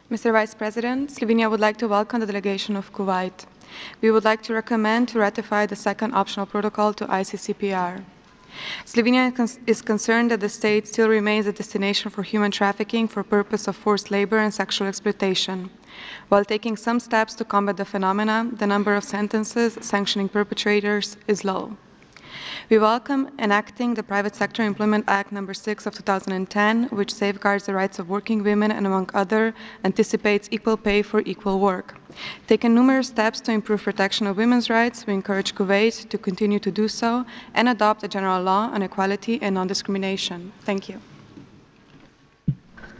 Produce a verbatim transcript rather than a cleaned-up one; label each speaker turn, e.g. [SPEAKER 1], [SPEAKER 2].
[SPEAKER 1] Mister Vice President, Slovenia would like to welcome the delegation of Kuwait. We would like to recommend to ratify the second optional protocol to I C C P R. Slovenia is concerned that the state still remains a destination for human trafficking for purpose of forced labor and sexual exploitation. While taking some steps to combat the phenomena, the number of sentences sanctioning perpetrators is low. We welcome enacting the Private Sector Employment Act number six of two thousand ten, which safeguards the rights of working women and, among other, anticipates equal pay for equal work. Taking numerous steps to improve protection of women's rights, we encourage Kuwait to continue to do so and adopt a general law on equality and non-discrimination. Thank you.